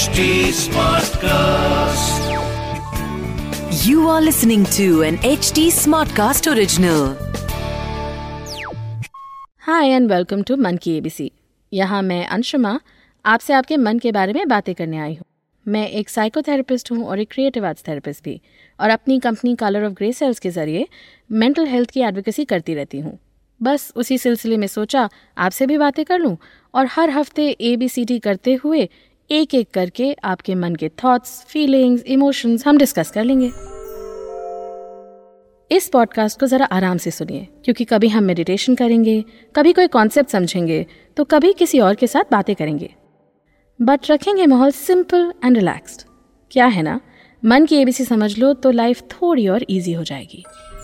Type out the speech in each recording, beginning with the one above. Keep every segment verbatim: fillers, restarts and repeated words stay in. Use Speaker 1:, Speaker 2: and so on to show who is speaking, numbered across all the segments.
Speaker 1: H T Smartcast.
Speaker 2: You are listening to an H T Smartcast original.
Speaker 3: Hi and welcome to मन Ki ABC. यहाँ मैं अंशुमा आपसे आपके मन के बारे में बातें करने आई हूँ। मैं एक साइकोथेरेपिस्ट हूँ और एक क्रिएटिव आर्ट्स थेरेपिस्ट भी, और अपनी company colour of grey cells के जरिए मेंटल हेल्थ की एडवोकेसी करती रहती हूँ। बस उसी सिलसिले में सोचा आपसे भी बातें कर लूँ और हर हफ्ते एबीसीडी करते हुए एक एक करके आपके मन के थॉट्स, फीलिंग्स, इमोशंस हम डिस्कस कर लेंगे। इस पॉडकास्ट को ज़रा आराम से सुनिए, क्योंकि कभी हम मेडिटेशन करेंगे, कभी कोई कॉन्सेप्ट समझेंगे, तो कभी किसी और के साथ बातें करेंगे, बट रखेंगे माहौल सिंपल एंड रिलैक्स्ड। क्या है ना, मन की एबीसी समझ लो तो लाइफ थोड़ी और इजी हो जाएगी।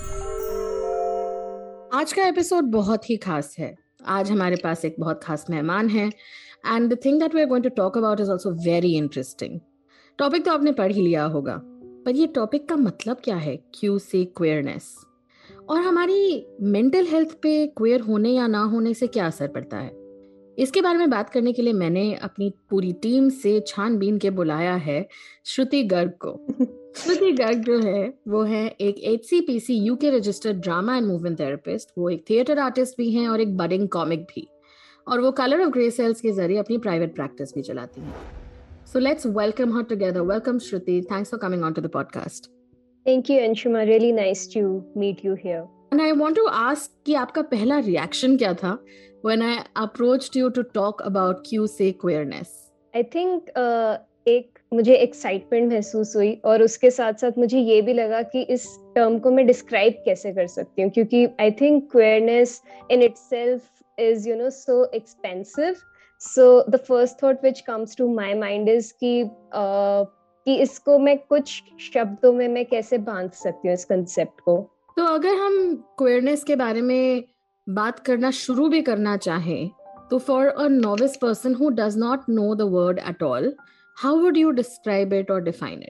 Speaker 3: आज का एपिसोड बहुत ही खास है। आज हमारे पास एक बहुत खास मेहमान है and the thing that we are going to talk about is also very interesting. Topic तो आपने पढ़ ही लिया होगा, पर ये टॉपिक का मतलब क्या है, क्यू से क्वेयरनेस, और हमारी मेंटल हेल्थ पे क्वेयर होने या ना होने से क्या असर पड़ता है। इसके बारे में बात करने के लिए मैंने अपनी पूरी टीम से छानबीन के बुलाया है श्रुति गर्ग को। श्रुति गर्ग जो है वो है एक H C P C UK registered drama and movement therapist. वो एक थिएटर आर्टिस्ट भी हैं और एक बडिंग कॉमिक भी, और वो कलर ऑफ ग्रे सेल्स के जरिए अपनी प्राइवेट प्रैक्टिस भी चलाती हैं। So let's welcome her together. Welcome, Shruti. Thanks for coming onto the podcast.
Speaker 4: Thank you, Anshuma. Really nice to meet you here.
Speaker 3: And I want to ask कि आपका पहला reaction क्या था when I approached you to talk about Q say queerness?
Speaker 4: I think uh, एक मुझे excitement महसूस हुई, और उसके साथ साथ मुझे ये भी लगा कि इस term को मैं describe कैसे कर सकती हूँ, क्योंकि I think queerness in itself is, you know, so expensive. So the first thought which comes to my mind is कि uh, कि इसको मैं कुछ शब्दों में मैं कैसे बांध सकती हूँ इस कंसेप्ट को।
Speaker 3: तो अगर हम क्वेयरनेस के बारे में बात करना शुरू भी करना चाहें, तो for a novice person who does not know the word at all, how would you describe it और डिफाइन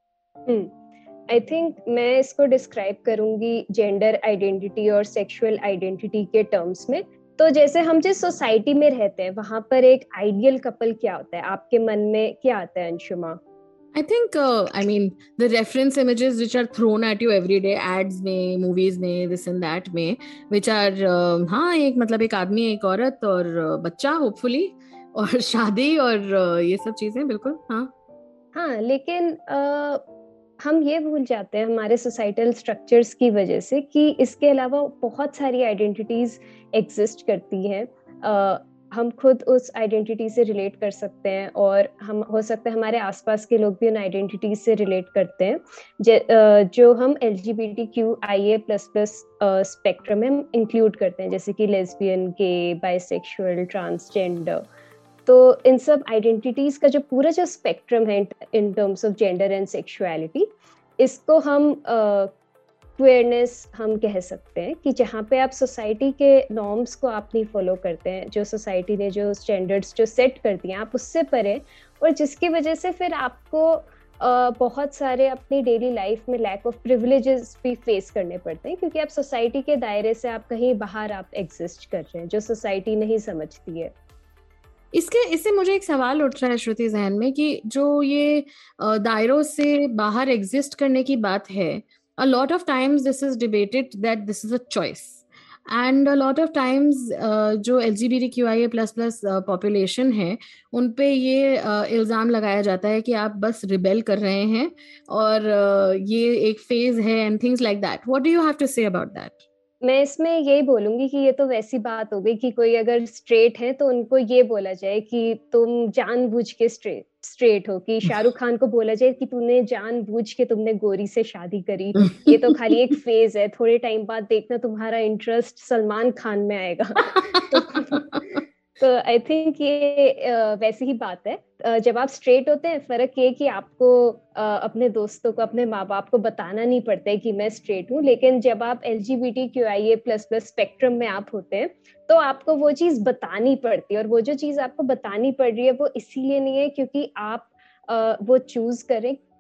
Speaker 3: इट?
Speaker 4: आई थिंक मैं इसको डिस्क्राइब करूंगी जेंडर आइडेंटिटी और सेक्सुअल आइडेंटिटी के टर्म्स में। तो जैसे हम जिस सोसाइटी में रहते हैं वहां पर एक आइडियल कपल क्या होता है, आपके मन में क्या आता है Anshuma?
Speaker 3: I think, uh, I mean, the reference images which are thrown at you every day, ads में, movies में, this and that में, which are, uh, हाँ, एक मतलब एक आदमी, एक औरत और uh, बच्चा hopefully, और शादी और uh, ये सब चीजें, बिल्कुल, हाँ
Speaker 4: हाँ लेकिन uh, हम ये भूल जाते हैं हमारे सोसाइटल स्ट्रक्चर्स की वजह से कि इसके अलावा बहुत सारी आइडेंटिटीज एग्जिस्ट करती हैं। uh, हम खुद उस आइडेंटिटी से रिलेट कर सकते हैं, और हम हो सकता है हमारे आसपास के लोग भी उन आइडेंटिटीज से रिलेट करते हैं, ज, uh, जो हम L G B T Q I A plus plus spectrum में इंक्लूड करते हैं, जैसे कि लेस्बियन, गे, बाइसेक्सुअल, ट्रांसजेंडर। तो इन सब आइडेंटिटीज का जो पूरा जो स्पेक्ट्रम है in terms of gender and sexuality, इसको हम क्वेयरनेस uh, हम कह सकते हैं कि जहाँ पे आप सोसाइटी के नॉर्म्स को आप नहीं फॉलो करते हैं, जो सोसाइटी ने जो स्टैंडर्ड्स जो सेट कर दिए आप उससे परे, और जिसकी वजह से फिर आपको uh, बहुत सारे अपनी डेली लाइफ में लैक ऑफ प्रिविलेजेस भी फेस करने पड़ते हैं, क्योंकि आप सोसाइटी के दायरे से आप कहीं बाहर आप एग्जिस्ट कर रहे हैं, जो सोसाइटी नहीं समझती है।
Speaker 3: इसके इससे मुझे एक सवाल उठ रहा है श्रुति जहन में कि जो ये दायरों से बाहर एग्जिस्ट करने की बात है, a lot of times this is debated that this is a choice, and a lot of times uh, जो L G B T Q I A plus plus population है उन पे ये uh, इल्ज़ाम लगाया जाता है कि आप बस रिबेल कर रहे हैं और uh, ये एक फेज है and things like that. What do you have to say about that?
Speaker 4: मैं इसमें यही बोलूंगी कि ये तो वैसी बात हो गई कि कोई अगर स्ट्रेट है तो उनको ये बोला जाए कि तुम जानबूझ के स्ट्रेट स्ट्रेट हो, कि शाहरुख खान को बोला जाए कि तूने जानबूझ के तुमने गोरी से शादी करी, ये तो खाली एक फेज है, थोड़े टाइम बाद देखना तुम्हारा इंटरेस्ट सलमान खान में आएगा। तो आई थिंक ये uh, वैसी ही बात है। uh, जब आप स्ट्रेट होते हैं, फर्क ये कि आपको uh, अपने दोस्तों को, अपने माँ बाप को बताना नहीं पड़ता है कि मैं स्ट्रेट हूँ, लेकिन जब आप L G B T Q I A plus plus spectrum में आप होते हैं तो आपको वो चीज बतानी पड़ती है, और वो जो चीज आपको बतानी पड़ रही है वो इसीलिए नहीं है क्योंकि आप uh, वो चूज करें,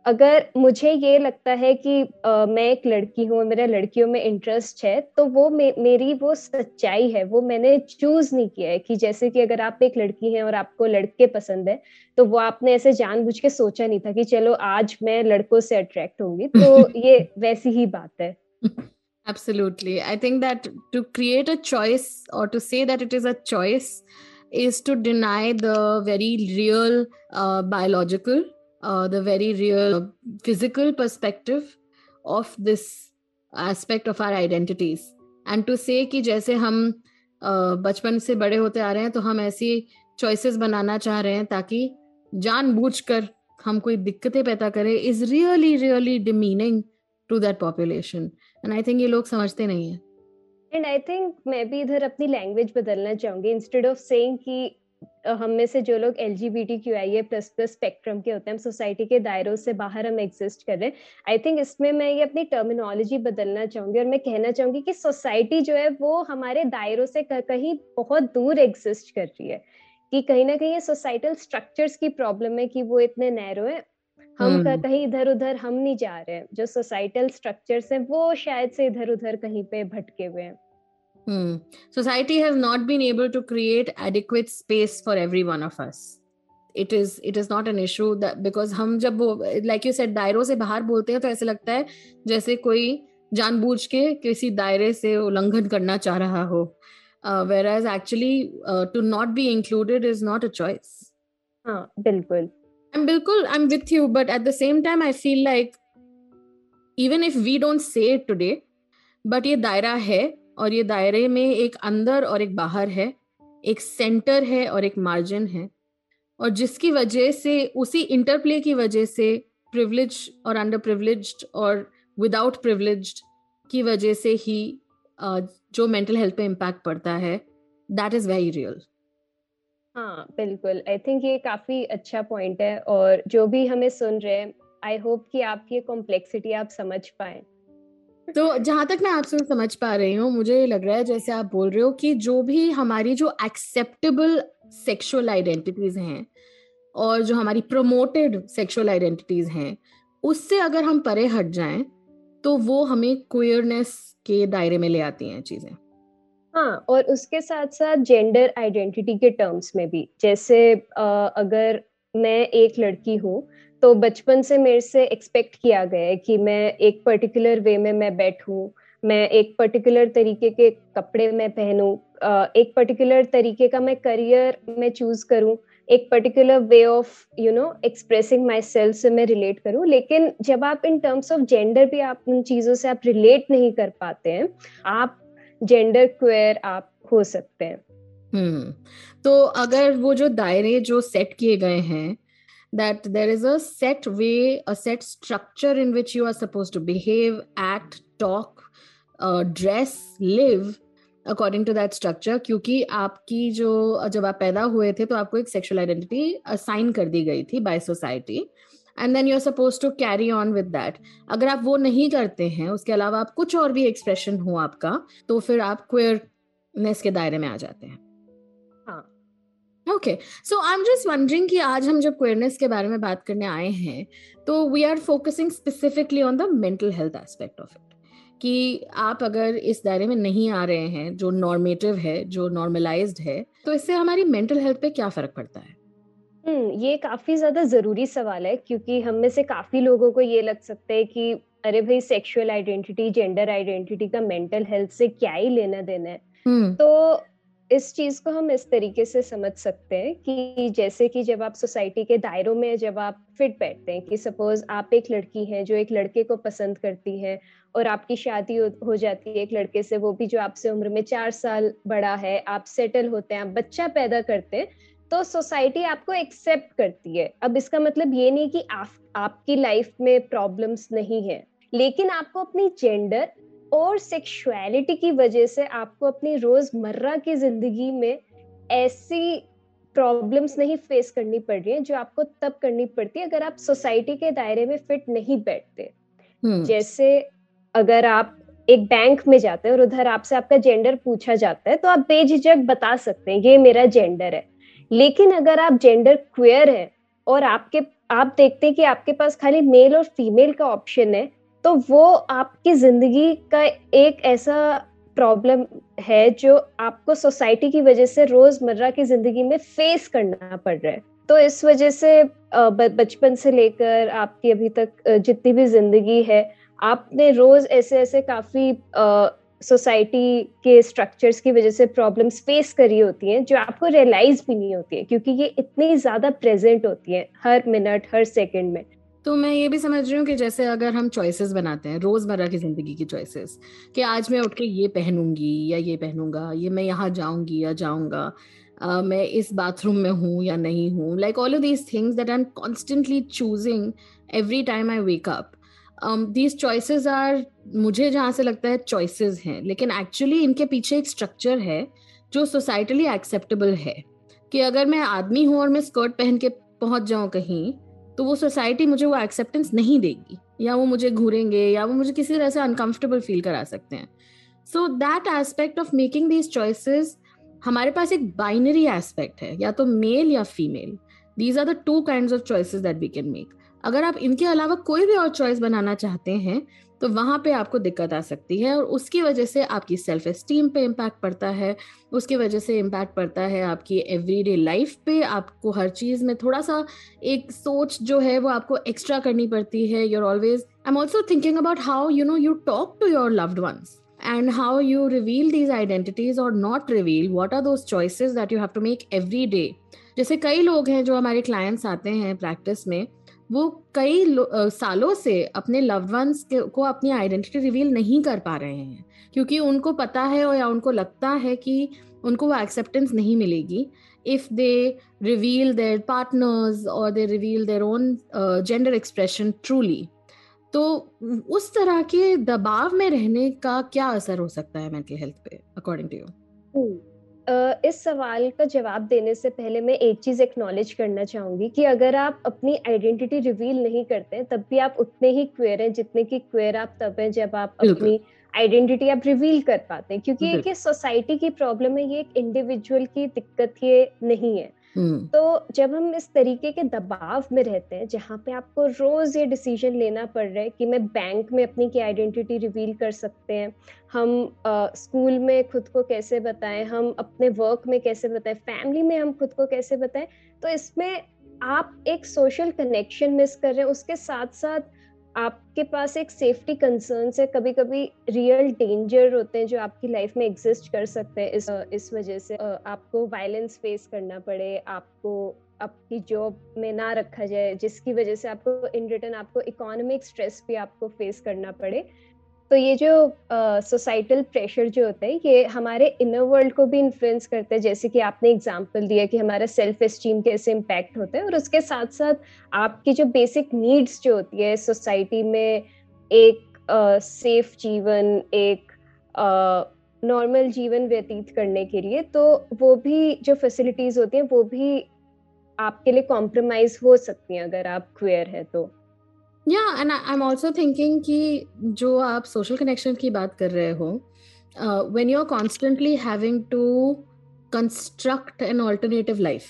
Speaker 4: अगर मुझे ये लगता है कि uh, मैं एक लड़की हूँ, मेरा लड़कियों में इंटरेस्ट है, तो वो मे, मेरी वो सच्चाई है, वो मैंने चूज नहीं किया है। कि जैसे कि अगर आप एक लड़की हैं और आपको लड़के पसंद है, तो वो आपने ऐसे जानबूझ के सोचा नहीं था कि चलो आज मैं लड़कों से अट्रैक्ट होंगी, तो ये वैसी ही बात है।
Speaker 3: Absolutely. I think that to create a choice or to say that it is a choice is to deny the very real uh, biological, uh, the very real physical perspective of this aspect of our identities. And to say कि जैसे हम uh, बचपन से बड़े होते आ रहे हैं तो हम ऐसी choices बनाना चाह रहे हैं ताकि जानबूझकर हम कोई दिक्कतें पैदा करें is really really demeaning to that population. And I think ये लोग समझते नहीं है.
Speaker 4: And I think मैं भी इधर अपनी लैंग्वेज बदलना चाहूंगी. इंस्टेड ऑफ सेइंग कि हम में से जो लोग L G B T Q I A plus plus spectrum के होते हैं, हम सोसाइटी के दायरों से बाहर हम एग्जिस्ट कर रहे हैं, आई थिंक इसमें मैं ये अपनी टर्मिनोलॉजी बदलना चाहूंगी और मैं कहना चाहूंगी कि सोसाइटी जो है वो हमारे दायरों से कहीं बहुत दूर एग्जिस्ट कर रही है. कि कहीं ना कहीं ये सोसाइटल स्ट्रक्चर्स की प्रॉब्लम है कि वो इतने नैरो है. हम hmm. कहीं इधर उधर हम नहीं जा रहे हैं. जो सोसाइटल स्ट्रक्चर्स हैं वो शायद से इधर उधर कहीं पे भटके हुए हैं.
Speaker 3: Hmm. Society has not been able to create adequate space for every one of us. It is it is not an issue that because हम जब वो like you said दायरों से बाहर बोलते हैं तो ऐसे लगता है जैसे कोई जानबूझ के किसी दायरे से उल्लंघन करना चाह रहा हो. Uh, whereas actually uh, to not be included is not a choice.
Speaker 4: हाँ बिल्कुल.
Speaker 3: I'm bilkul, I'm with you, but at the same time, I feel like even if we don't say it today, but ये दायरा है और ये दायरे में एक अंदर और एक बाहर है, एक सेंटर है और एक मार्जिन है, और जिसकी वजह से उसी इंटरप्ले की वजह से प्रिविलेज और अंडर प्रिविलेज्ड और विदाउट प्रिविलेज्ड की वजह से ही uh, जो मेंटल हेल्थ पे इम्पैक्ट पड़ता है, दैट इज वेरी रियल.
Speaker 4: हाँ बिल्कुल. आई थिंक ये काफी अच्छा पॉइंट है और जो भी हमें सुन रहे हैं, आई होप कि आपकी कॉम्प्लेक्सिटी आप समझ पाए.
Speaker 3: तो जहां तक मैं आपसे समझ पा रही हूँ, मुझे लग रहा है जैसे आप बोल रहे हो कि जो भी हमारी जो एक्सेप्टेबल सेक्सुअल आइडेंटिटीज हैं और जो हमारी प्रमोटेड सेक्सुअल आइडेंटिटीज हैं, उससे अगर हम परे हट जाएं तो वो हमें क्वियरनेस के दायरे में ले आती हैं चीजें.
Speaker 4: हाँ, और उसके साथ साथ जेंडर आइडेंटिटी के टर्म्स में भी, जैसे आ, अगर मैं एक लड़की हूँ तो बचपन से मेरे से एक्सपेक्ट किया गया है कि मैं एक पर्टिकुलर वे में मैं बैठूं, मैं एक पर्टिकुलर तरीके के कपड़े में पहनूं, एक पर्टिकुलर तरीके का मैं करियर में चूज करूं, एक particular way of you know expressing myself से मैं रिलेट करूं. लेकिन जब आप इन टर्म्स ऑफ जेंडर भी आप उन चीजों से आप रिलेट नहीं कर पाते हैं, आप जेंडर क्वेयर आप हो सकते हैं.
Speaker 3: हम्म तो अगर वो जो दायरे जो सेट किए गए हैं, that there is a set way, a set structure in which you are supposed to behave, act, talk, uh, dress, live according to that structure, क्योंकि आपकी जो जब आप पैदा हुए थे तो आपको एक sexual identity assign कर दी गई थी by society, and then you're supposed to carry on with that. अगर आप वो नहीं करते हैं, उसके अलावा आप कुछ और भी expression हो आपका, तो फिर आप queerness के दायरे में आ जाते हैं.
Speaker 4: हाँ.
Speaker 3: Okay, so I am just wondering कि आज हम जब क्वेयरनेस के बारे में बात करने आए हैं तो we are focusing specifically on the mental health aspect of it, कि आप अगर इस दायरे में नहीं आ रहे हैं जो नॉर्मेटिव है, जो नॉर्मलाइज्ड है, तो इससे हमारी मेंटल हेल्थ पे क्या फर्क पड़ता है?
Speaker 4: हम्म ये काफी ज्यादा जरूरी सवाल है, क्योंकि हम में से काफी लोगों को ये लग सकता है कि अरे भाई सेक्सुअल आइडेंटिटी, जेंडर आइडेंटिटी का मेंटल हेल्थ से क्या ही लेना देना है. hmm. तो इस चीज को हम इस तरीके से समझ सकते हैं कि जैसे कि जब आप सोसाइटी के दायरों में जब आप फिट बैठते हैं, कि सपोज आप एक लड़की हैं जो एक लड़के को पसंद करती है और आपकी शादी हो, हो जाती है एक लड़के से, वो भी जो आपसे उम्र में चार साल बड़ा है, आप सेटल होते हैं, आप बच्चा पैदा करते हैं, तो सोसाइटी आपको एक्सेप्ट करती है. अब इसका मतलब ये नहीं कि आप, आपकी लाइफ में प्रॉब्लम्स नहीं है, लेकिन आपको अपनी जेंडर और सेक्सुअलिटी की वजह से आपको अपनी रोजमर्रा की जिंदगी में ऐसी प्रॉब्लम्स नहीं फेस करनी पड़ रही है जो आपको तब करनी पड़ती है अगर आप सोसाइटी के दायरे में फिट नहीं बैठते. hmm. जैसे अगर आप एक बैंक में जाते हैं और उधर आपसे आपका जेंडर पूछा जाता है तो आप बेझिझक बता सकते हैं ये मेरा जेंडर है. लेकिन अगर आप जेंडर क्वेयर है और आपके आप देखते हैं कि आपके पास खाली मेल और फीमेल का ऑप्शन है, तो वो आपकी जिंदगी का एक ऐसा प्रॉब्लम है जो आपको सोसाइटी की वजह से रोजमर्रा की जिंदगी में फेस करना पड़ रहा है। तो इस वजह से बचपन से लेकर आपकी अभी तक जितनी भी जिंदगी है, आपने रोज ऐसे ऐसे काफी सोसाइटी के स्ट्रक्चर्स की वजह से प्रॉब्लम्स फेस करी होती हैं जो आपको रियलाइज भी नहीं होती है, क्योंकि ये इतनी ज्यादा प्रेजेंट होती है हर मिनट हर सेकंड में।
Speaker 3: तो मैं ये भी समझ रही हूँ कि जैसे अगर हम चॉइसेस बनाते हैं, रोजमर्रा की जिंदगी की चॉइसेस, कि आज मैं उठ के ये पहनूंगी या ये पहनूंगा, ये मैं यहाँ जाऊंगी या जाऊंगा, uh, मैं इस बाथरूम में हूँ या नहीं हूँ, like all of these things that I am constantly choosing every time I wake up. These choices are, मुझे जहाँ से लगता है चॉइसेस हैं, लेकिन एक्चुअली इनके पीछे एक स्ट्रक्चर है जो सोसाइटली एक्सेप्टेबल है। कि अगर मैं आदमी हूँ और मैं स्कर्ट पहन के पहुंच जाऊं कहीं, तो वो सोसाइटी मुझे वो एक्सेप्टेंस नहीं देगी, या वो मुझे घूरेंगे, या वो मुझे किसी तरह से अनकंफर्टेबल फील करा सकते हैं। So that aspect of making these choices, हमारे पास एक बाइनरी एस्पेक्ट है, या तो मेल या female. These are the two kinds of choices that we can make. अगर आप इनके अलावा कोई भी और चॉइस बनाना चाहते हैं तो वहां पे आपको दिक्कत आ सकती है, और उसकी वजह से आपकी सेल्फ एस्टीम पे इम्पैक्ट पड़ता है, उसकी वजह से इम्पैक्ट पड़ता है आपकी एवरीडे लाइफ पे। आपको हर चीज में थोड़ा सा एक सोच जो है वो आपको एक्स्ट्रा करनी पड़ती है। You're always, I am also thinking about how you know you talk to your loved ones and how you reveal these identities or not reveal. What are those choices that you have to make every day? जैसे कई लोग हैं जो हमारे clients आते हैं practice में, वो कई सालों से अपने लव्ड वंस को अपनी आइडेंटिटी रिवील नहीं कर पा रहे हैं, क्योंकि उनको पता है या उनको लगता है कि उनको वो एक्सेप्टेंस नहीं मिलेगी if they reveal their partners or they reveal their own uh, gender expression truly. तो उस तरह के दबाव में रहने का क्या असर हो सकता है मेंटल हेल्थ पे, अकॉर्डिंग टू यू?
Speaker 4: इस सवाल का जवाब देने से पहले मैं एक चीज एक्नॉलेज करना चाहूंगी कि अगर आप अपनी आइडेंटिटी रिवील नहीं करते तब भी आप उतने ही क्वेयर हैं जितने की क्वेयर आप तब हैं जब आप अपनी आइडेंटिटी आप रिवील कर पाते हैं, क्योंकि ये सोसाइटी की प्रॉब्लम है, ये एक इंडिविजुअल की दिक्कत ये नहीं है। Hmm. तो जब हम इस तरीके के दबाव में रहते हैं जहाँ पे आपको रोज ये डिसीजन लेना पड़ रहा है कि मैं बैंक में अपनी की आइडेंटिटी रिवील कर सकते हैं, हम स्कूल में खुद को कैसे बताएं, हम अपने वर्क में कैसे बताएं, फैमिली में हम खुद को कैसे बताएं, तो इसमें आप एक सोशल कनेक्शन मिस कर रहे हैं। उसके साथ साथ आपके पास एक सेफ्टी कंसर्न्स है, कभी कभी रियल डेंजर होते हैं जो आपकी लाइफ में एग्जिस्ट कर सकते हैं। इस इस वजह से आपको वायलेंस फेस करना पड़े, आपको आपकी जॉब में ना रखा जाए, जिसकी वजह से आपको इन रिटर्न आपको इकोनॉमिक स्ट्रेस भी आपको फेस करना पड़े। तो ये जो सोसाइटल uh, प्रेशर जो होता है ये हमारे इनर वर्ल्ड को भी इन्फ्लुएंस करता है, जैसे कि आपने एग्जांपल दिया कि हमारा सेल्फ एस्टीम कैसे इम्पैक्ट होता है, और उसके साथ साथ आपकी जो बेसिक नीड्स जो होती है सोसाइटी में, एक सेफ uh, जीवन, एक नॉर्मल uh, जीवन व्यतीत करने के लिए, तो वो भी जो फैसिलिटीज होती हैं वो भी आपके लिए कॉम्प्रोमाइज हो सकती हैं अगर आप क्वेयर है तो।
Speaker 3: Yeah, and I'm also thinking कि जो आप social connection की बात कर रहे हो, uh, when you're constantly having to construct an alternative life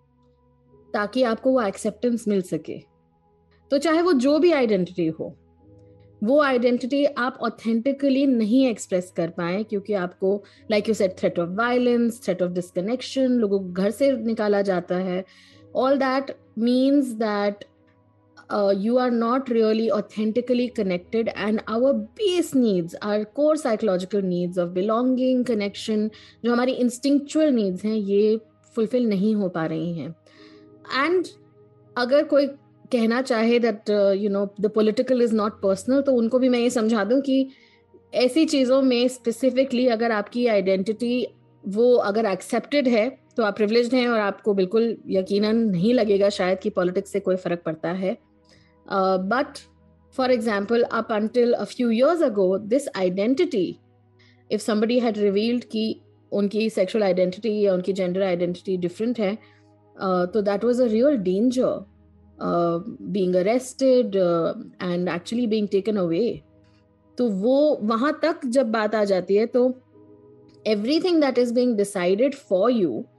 Speaker 3: ताकि आपको वो acceptance मिल सके, तो चाहे वो जो भी identity हो, वो identity आप authentically नहीं express कर पाए, क्योंकि आपको like you said threat of violence, threat of disconnection, लोगों को घर से निकाला जाता है, all that means that Uh, you are not really authentically connected, and our base needs, our core psychological needs of belonging, connection, जो हमारी instinctual needs हैं, ये fulfill नहीं हो पा रही हैं। And अगर कोई कहना चाहे that uh, you know the political is not personal, तो उनको भी मैं ये समझा दूं कि ऐसी चीज़ों में specifically अगर आपकी identity वो अगर accepted है तो आप privileged हैं, और आपको बिल्कुल यकीनन नहीं लगेगा शायद कि politics से कोई फर्क पड़ता है। Uh, but for example, up until a few years ago, this identity, if somebody had revealed कि उनकी sexual identity या उनकी gender identity different है, uh, तो that was a real danger, uh, being arrested uh, and actually being taken away. तो वो वहाँ तक जब बात आ जाती है तो everything that is being decided for you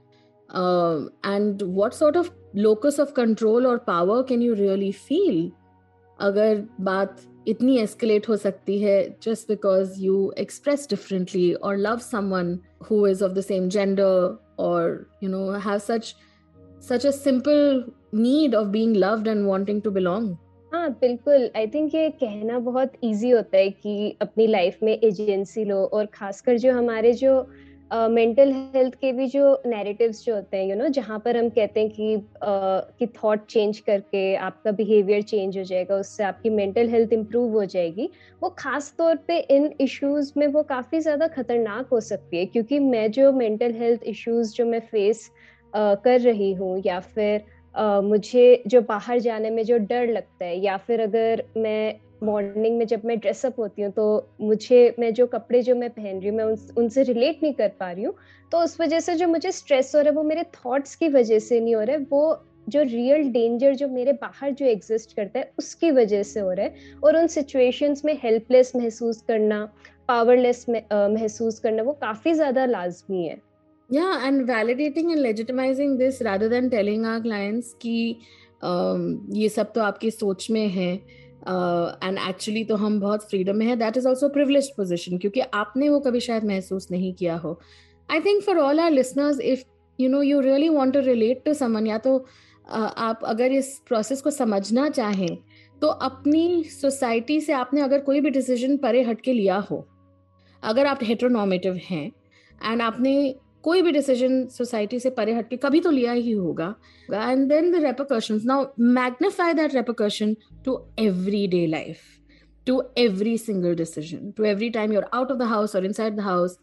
Speaker 3: and what sort of locus of control और power can you really feel अगर बात इतनी एस्केलेट हो सकती है just because you express differently or love someone who is of the same gender or you know have such such a simple need of being loved and wanting to belong.
Speaker 4: हाँ बिल्कुल, I think ये कहना बहुत easy होता है कि अपनी life में एजेंसी लो, और खासकर जो हमारे जो मेंटल uh, हेल्थ के भी जो नैरेटिव्स जो होते हैं, यू नो, जहाँ पर हम कहते हैं कि uh, कि थॉट चेंज करके आपका बिहेवियर चेंज हो जाएगा, उससे आपकी मेंटल हेल्थ इंप्रूव हो जाएगी, वो खास तौर पे इन इश्यूज में वो काफ़ी ज़्यादा खतरनाक हो सकती है। क्योंकि मैं जो मेंटल हेल्थ इश्यूज जो मैं फेस uh, कर रही हूँ, या फिर Uh, मुझे जो बाहर जाने में जो डर लगता है, या फिर अगर मैं मॉर्निंग में जब मैं ड्रेसअप होती हूँ तो मुझे मैं जो कपड़े जो मैं पहन रही हूँ मैं उन, उनसे रिलेट नहीं कर पा रही हूँ, तो उस वजह से जो मुझे स्ट्रेस हो रहा है वो मेरे थॉट्स की वजह से नहीं हो रहा है, वो जो रियल डेंजर जो मेरे बाहर जो एग्जिस्ट करता है उसकी वजह से हो रहा है। और उन सिचुएशंस में हेल्पलेस महसूस करना, पावरलेस महसूस करना, वो काफ़ी ज़्यादा लाजमी है।
Speaker 3: Yeah, and validating and legitimizing this rather than telling our clients कि um, ये सब तो आपकी सोच में है एंड uh, एक्चुअली तो हम बहुत फ्रीडम में है, that is also privileged position, क्योंकि आपने वो कभी शायद महसूस नहीं किया हो। I think for all our listeners, if you know you really want to relate to someone, या तो uh, आप अगर इस प्रोसेस को समझना चाहें तो अपनी सोसाइटी से आपने अगर कोई भी डिसीजन परे हट के लिया हो, अगर आप हेटेरोनॉर्मेटिव हैं एंड आपने कोई भी डिसीजन सोसाइटी से परे हट के कभी तो लिया ही होगा, and then the repercussions, now magnify that repercussion to everyday life, to every single decision, to every time you are out of the house और inside the house,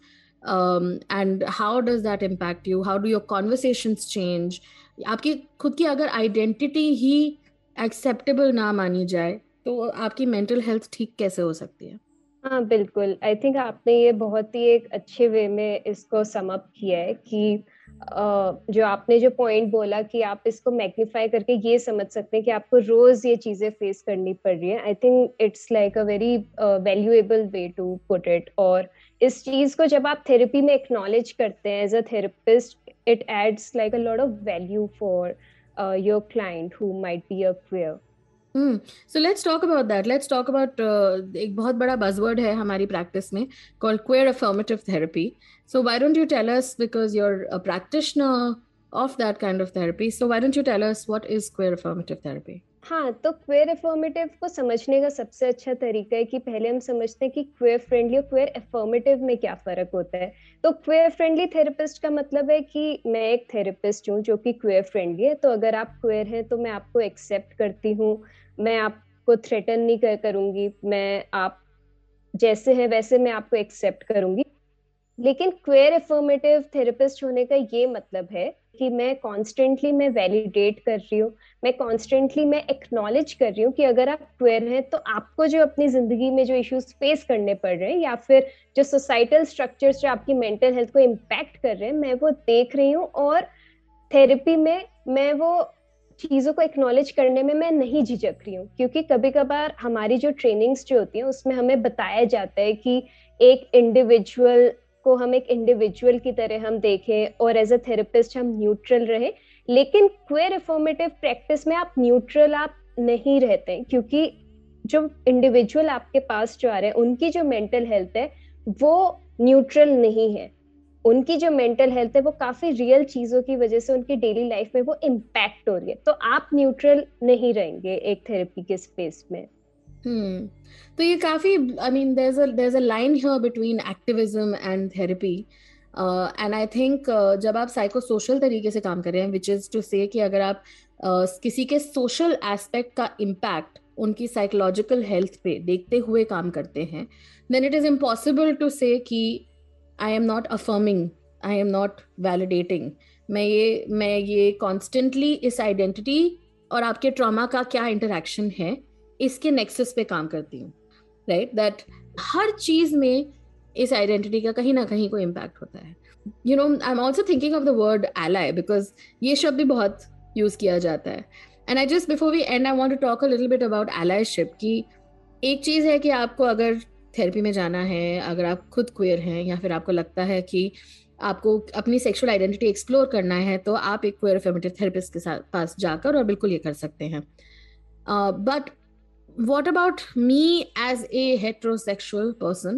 Speaker 3: and how does that impact you, how do your conversations change. आपकी खुद की अगर identity ही acceptable ना मानी जाए तो आपकी मेंटल हेल्थ ठीक कैसे हो सकती है?
Speaker 4: हाँ बिल्कुल, आई थिंक आपने ये बहुत ही एक अच्छे वे में इसको सम अप किया है कि Uh, जो आपने जो पॉइंट बोला कि आप इसको मैग्नीफाई करके ये समझ सकते हैं कि आपको रोज ये चीजें फेस करनी पड़ रही है। I think it's like a very valuable way to put it. और इस चीज को जब आप थेरेपी में एक्नॉलेज करते हैं as a therapist, it adds like a lot of value for your client who might be a queer.
Speaker 3: Hmm. So let's talk about that. Let's talk about uh, एक बहुत बड़ा buzzword है हमारी practice में called queer affirmative therapy. So why don't you tell us, because you're a practitioner of that kind of therapy, so why don't you tell us what is queer affirmative therapy?
Speaker 4: हाँ, तो queer affirmative को समझने का सबसे अच्छा तरीका है कि पहले हम समझते हैं कि क्वेयर फ्रेंडली और क्वेयर अफर्मेटिव में क्या फर्क होता है। तो क्वेयर फ्रेंडली थेरेपिस्ट का मतलब है कि मैं एक थेरेपिस्ट हूँ जो कि क्वेयर फ्रेंडली है, तो अगर आप क्वेयर हैं तो मैं आपको एक्सेप्ट करती हूँ, मैं आपको थ्रेटन नहीं कर करूंगी, मैं आप जैसे हैं वैसे मैं आपको एक्सेप्ट करूंगी। लेकिन क्वेयर अफर्मेटिव थेरेपिस्ट होने का ये मतलब है कि मैं कॉन्स्टेंटली मैं वैलिडेट कर रही हूँ, मैं कॉन्स्टेंटली मैं एक्नॉलेज कर रही हूँ कि अगर आप क्वेयर हैं तो आपको जो अपनी जिंदगी में जो इश्यूज फेस करने पड़ रहे हैं, या फिर जो सोसाइटल स्ट्रक्चर्स जो आपकी मेंटल हेल्थ को इम्पैक्ट कर रहे हैं, मैं वो देख रही हूँ। और थेरेपी में मैं वो चीजों को एक्नॉलेज करने में मैं नहीं झिझक रही हूँ, क्योंकि कभी कभार हमारी जो ट्रेनिंग्स जो होती हैं उसमें हमें बताया जाता है कि एक इंडिविजुअल को हम एक इंडिविजुअल की तरह हम देखें और एज अ थेरेपिस्ट हम न्यूट्रल रहे। लेकिन क्वेयर अफर्मेटिव प्रैक्टिस में आप न्यूट्रल आप नहीं रहते, क्योंकि जो इंडिविजुअल आपके पास जो आ रहे हैं उनकी जो मेंटल हेल्थ है वो न्यूट्रल नहीं है, उनकी जो मेंटल हेल्थ है वो काफी रियल चीजों की वजह से उनकी डेली लाइफ में वो इम्पैक्ट हो रही है, तो आप न्यूट्रल नहीं रहेंगे एक थेरेपी के स्पेस में।
Speaker 3: हम्म तो ये काफी, I mean there is a there is a line here between activism and therapy, and I think जब आप साइको सोशल तरीके से काम कर रहे हैं, विच इज टू से कि अगर आप uh, किसी के सोशल एस्पेक्ट का इम्पैक्ट उनकी साइकोलॉजिकल हेल्थ पे देखते हुए काम करते हैं, then it is impossible to say कि I am not affirming, I am not validating. मैं ये मैं ये कॉन्स्टेंटली इस आइडेंटिटी और आपके ट्रॉमा का क्या इंटरेक्शन है इसके नेक्सस पे काम करती हूँ, राइट? दैट हर चीज में इस आइडेंटिटी का कहीं ना कहीं कोई इम्पैक्ट होता है। You know, I am also thinking of the word ally, because ये शब्द भी बहुत यूज किया जाता है। And I just before we and I want to talk a little bit about allyship, कि एक चीज है कि आपको अगर थेरेपी में जाना है, अगर आप खुद क्वेयर हैं या फिर आपको लगता है कि आपको अपनी सेक्सुअल आइडेंटिटी एक्सप्लोर करना है तो आप एक क्वेयर अफर्मेटिव थेरेपिस्ट के साथ पास जाकर और बिल्कुल ये कर सकते हैं. But what about me as a heterosexual person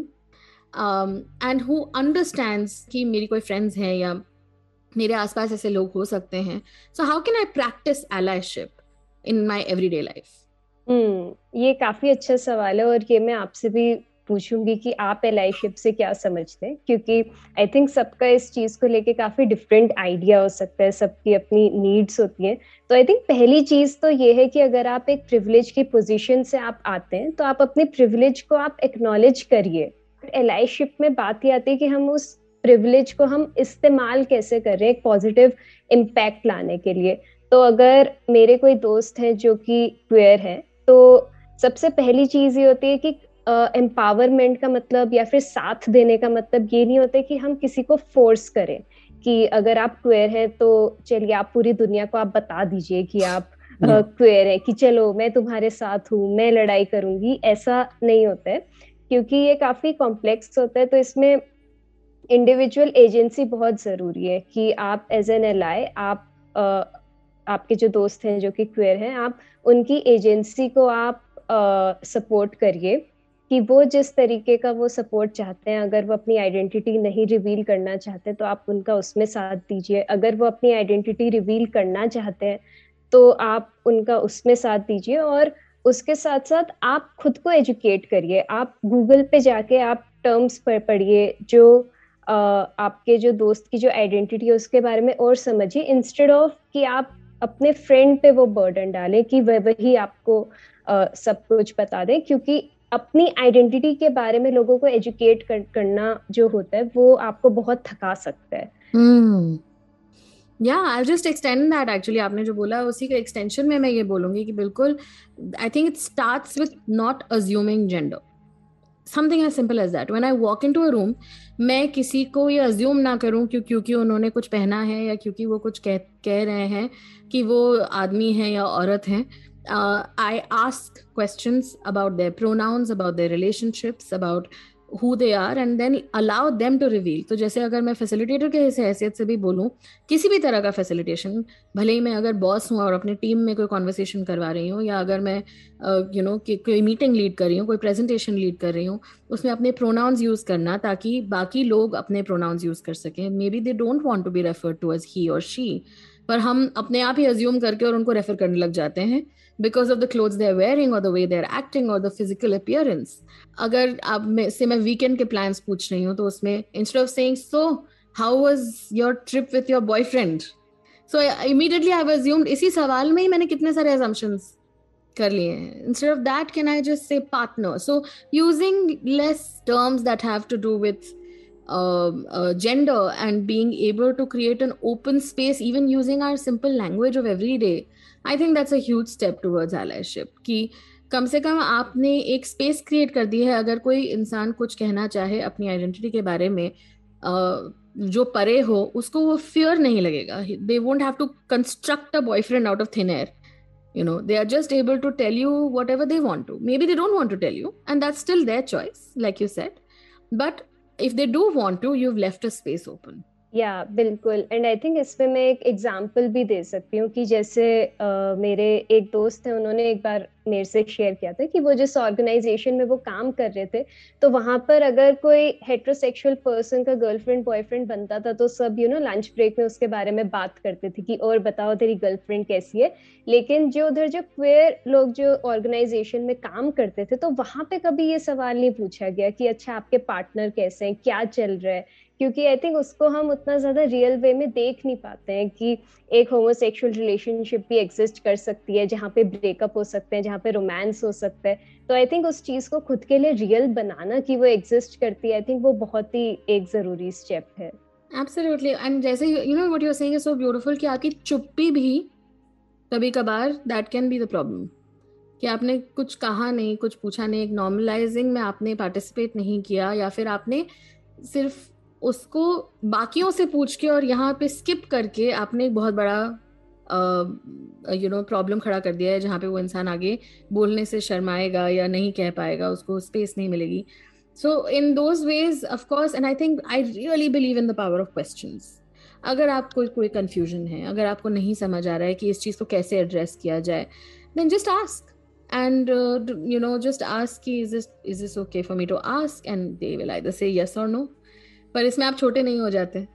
Speaker 3: um, and who understands कि मेरी कोई friends हैं या मेरे आसपास ऐसे लोग हो सकते हैं, so how can I practice allyship in my everyday life?
Speaker 4: हम्म ये काफी अच्छा सवाल है और ये मैं आपसे भी पूछूंगी कि आप एलाइशिप से क्या समझते हैं, क्योंकि आई थिंक सबका इस चीज को लेके काफी डिफरेंट आइडिया हो सकता है, सबकी अपनी नीड्स होती हैं. तो आई थिंक पहली चीज तो ये है कि अगर आप एक प्रिविलेज की पोजीशन से आप आते हैं तो आप अपने प्रिविलेज को आप एक्नॉलेज करिए. एलाइशिप में बात ही आती है कि हम उस प्रिविलेज को हम इस्तेमाल कैसे कर रहे हैं एक पॉजिटिव इम्पैक्ट लाने के लिए. तो अगर मेरे कोई दोस्त हैं जो कि क्वेयर हैं, तो सबसे पहली चीज ये होती है कि एम्पावरमेंट uh, का मतलब या फिर साथ देने का मतलब ये नहीं होता कि हम किसी को फोर्स करें कि अगर आप क्वेयर हैं तो चलिए आप पूरी दुनिया को आप बता दीजिए कि आप क्वेयर uh, हैं, कि चलो मैं तुम्हारे साथ हूँ, मैं लड़ाई करूंगी. ऐसा नहीं होता है, क्योंकि ये काफी कॉम्प्लेक्स होता है. तो इसमें इंडिविजुअल एजेंसी बहुत जरूरी है कि आप एज एन एलाई आप uh, आपके जो दोस्त हैं जो कि क्वेयर हैं, आप उनकी एजेंसी को आप सपोर्ट uh, करिए कि वो जिस तरीके का वो सपोर्ट चाहते हैं. अगर वो अपनी आइडेंटिटी नहीं रिवील करना चाहते तो आप उनका उसमें साथ दीजिए. अगर वो अपनी आइडेंटिटी रिवील करना चाहते हैं तो आप उनका उसमें साथ दीजिए. और उसके साथ साथ आप खुद को एजुकेट करिए. आप गूगल पे जाके आप टर्म्स पर पढ़िए जो uh, आपके जो दोस्त की जो आइडेंटिटी है उसके बारे में और समझिए, इंस्टेड ऑफ कि आप अपने फ्रेंड पे वो बर्डन डालें कि वह वही आपको uh, सब कुछ बता दे. क्योंकि अपनी आइडेंटिटी के बारे में लोगों को एजुकेट कर, करना जो होता है वो आपको बहुत थका सकता है.
Speaker 3: hmm. Yeah, I'll just extend that actually. आपने जो बोला उसी के एक्सटेंशन में मैं ये बोलूंगी कि बिल्कुल I think it starts with not assuming gender. Something as simple as that. When I walk into a room, मैं किसी को ये assume ना करूं क्यों क्योंकि उन्होंने कुछ पहना है या क्योंकि वो कुछ कह कह रहे हैं कि वो आदमी है या औरत हैं. Uh, I ask questions about their pronouns, about their relationships, about who they are, and then allow them to reveal. तो जैसे अगर मैं फैसिलिटेटर के हैसियत से भी बोलूँ, किसी भी तरह का फैसिलिटेशन, भले ही मैं अगर बॉस हूँ और अपनी टीम में कोई कॉन्वर्सेशन करवा रही हूँ, या अगर मैं यू नो कि कोई मीटिंग लीड कर रही हूँ, कोई प्रेजेंटेशन लीड कर रही हूँ, उसमें अपने प्रोनाउंस यूज़ करना ताकि बाकी लोग अपने प्रोनाउंस यूज़ कर सकें. Maybe they don't want to be referred to as he और शी, पर हम अपने आप ही अज्यूम करके और उनको रेफर करने लग जाते हैं because of the clothes they are wearing or the way they are acting or the physical appearance. अगर आप में से मैं weekend के plans पूछ रही हूँ तो उसमें instead of saying so how was your trip with your boyfriend, so I, immediately I've assumed इसी सवाल में ही मैंने कितने सारे assumptions कर लिए हैं. Instead of that can I just say partner? So using less terms that have to do with uh, uh, gender and being able to create an open space, even using our simple language of every day, I think that's a huge step towards allyship. कि कम से कम आपने एक space create कर दी है. अगर कोई इंसान कुछ कहना चाहे अपनी आइडेंटिटी के बारे में जो परे हो, उसको वो फियर नहीं लगेगा. They won't have to construct a boyfriend out of thin air. You know, they are just able to tell you whatever they want to. Maybe they don't want to tell you, and that's still their choice, like you said. But if they do want to, you've left a space open.
Speaker 4: या बिल्कुल. And I think इसमें मैं एक example भी दे सकती हूँ कि जैसे uh, मेरे एक दोस्त हैं, उन्होंने एक बार मेरे से शेयर किया था कि वो जिस ऑर्गेनाइजेशन में वो काम कर रहे थे तो वहां पर अगर कोई हेट्रोसेक्सुअल पर्सन का गर्लफ्रेंड बॉयफ्रेंड बनता था तो सब यू नो लंच ब्रेक में उसके बारे में बात करते थे कि और बताओ तेरी गर्लफ्रेंड कैसी है. लेकिन जो उधर जो क्वेयर लोग जो ऑर्गेनाइजेशन में काम करते थे तो वहां पे कभी ये सवाल नहीं पूछा गया कि अच्छा आपके पार्टनर कैसे हैं, क्या चल रहा है. क्योंकि आई थिंक उसको हम उतना ज्यादा रियल वे में देख नहीं पाते हैं कि एक होमोसेक्सुअल रिलेशनशिप भी एग्जिस्ट कर सकती है जहाँ पे ब्रेकअप हो सकते हैं, जहाँ पे रोमांस हो सकता है. तो आई थिंक उस चीज को खुद के लिए रियल बनाना कि वो एग्जिस्ट करती है, आई थिंक वो बहुत ही एक जरूरी स्टेप है.
Speaker 3: एब्सोल्युटली. एंड जैसे you know what you are saying is so beautiful कि आपकी चुप्पी भी कभी कभार that can be the problem, कि आपने कुछ कहा नहीं, कुछ पूछा नहीं, एक नॉर्मलाइजिंग में आपने पार्टिसिपेट नहीं किया, या फिर आपने सिर्फ उसको बाकियों से पूछ के और यहाँ पे स्किप करके आपने एक बहुत बड़ा यू नो प्रॉब्लम खड़ा कर दिया है जहाँ पे वो इंसान आगे बोलने से शर्माएगा या नहीं कह पाएगा, उसको स्पेस नहीं मिलेगी. So in those ways, of course, and I think I really believe in the power of questions. अगर आपको कोई confusion है, अगर आपको नहीं समझ आ रहा है कि इस चीज़ को कैसे address किया जाए, then just ask. And uh, you know, just ask कि is this is this okay for me to ask, and they will either say yes or no. पर इसमें आप छोटे नहीं हो जाते.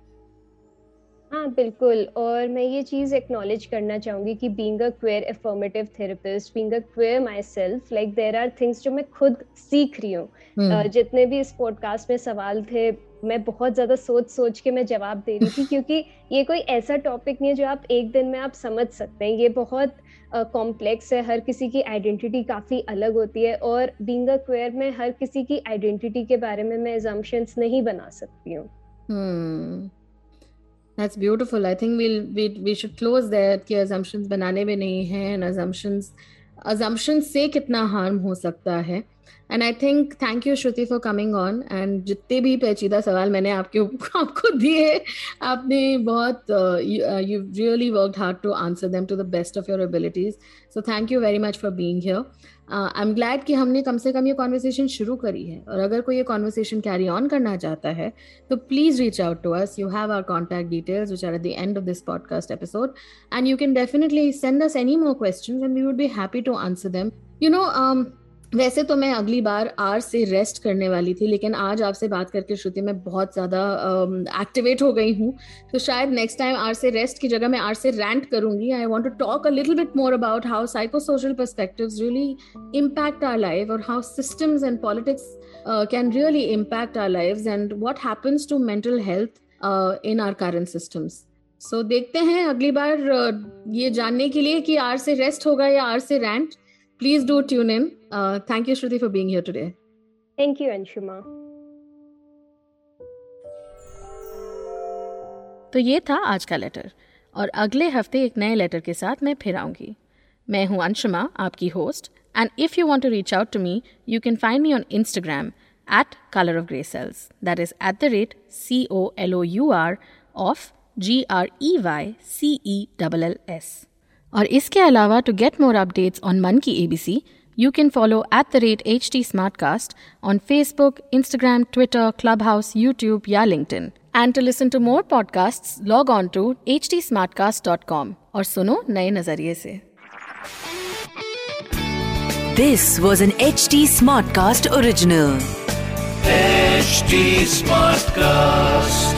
Speaker 4: हाँ बिल्कुल, और मैं ये चीज़ एक्नॉलेज करना चाहूँगी कि being a queer affirmative therapist, being a queer myself, like there are things जो मैं खुद सीख रही हूँ. uh, जितने भी इस पॉडकास्ट में सवाल थे, मैं बहुत ज़्यादा सोच सोच के मैं जवाब दे रही थी क्योंकि ये कोई ऐसा टॉपिक नहीं है जो आप एक दिन में आप समझ सकते हैं. ये बहुत कॉम्प्लेक्स uh, है. हर किसी की आइडेंटिटी काफ़ी अलग होती है, और बीइंग अ क्वेयर में हर किसी की आइडेंटिटी के बारे में मैं assumptions नहीं बना सकती हूँ.
Speaker 3: hmm. That's beautiful. I think we'll we we should close there कि assumptions बनाने में नहीं है, and assumptions assumptions से कितना harm हो सकता है. And I think thank you Shruti for coming on. And जितने भी पेचीदा सवाल मैंने आपके आपको दिए, आपने बहुत uh, you, uh, you've really worked hard to answer them to the best of your abilities. So thank you very much for being here. Uh, I'm glad कि हमने कम से कम ये conversation शुरू करी है. और अगर कोई ये conversation carry on करना चाहता है, तो please reach out to us. You have our contact details which are at the end of this podcast episode, and you can definitely send us any more questions, and we would be happy to answer them. You know, um, वैसे तो मैं अगली बार are से rest करने वाली थी, लेकिन आज आपसे बात करके श्रुति मैं बहुत ज़्यादा एक्टिवेट हो गई हूँ, तो शायद नेक्स्ट टाइम आर से रेस्ट की जगह मैं आर से रैंट करूँगी. I want to talk a little bit more about how psychosocial perspectives really impact our life, और how systems and politics can really impact our lives, and what happens to mental health in our current systems. So देखते हैं अगली बार uh, ये जानने के लिए कि are से रेस्ट होगा या आर से rant. Please do tune in. Uh, thank you, Shruti, for being here today.
Speaker 4: Thank you, Anshuma.
Speaker 2: तो ये था आज का लेटर, और अगले हफ्ते एक नए लेटर के साथ मैं फिर आऊंगी. मैं हूँ अंशुमा, आपकी host, and if you want to reach out to me, you can find me on Instagram at Color of Grey Cells. That is at the rate C O L O U R of G R E Y C E L L S. और इसके अलावा to get more updates on Mann Ki ABC, you can follow at the rate H T Smartcast on Facebook, Instagram, Twitter, Clubhouse, YouTube या LinkedIn. And to listen to more podcasts log on to H T Smartcast dot com और सुनो नए नजरिए से. This was an H T Smartcast original.
Speaker 1: H T Smartcast.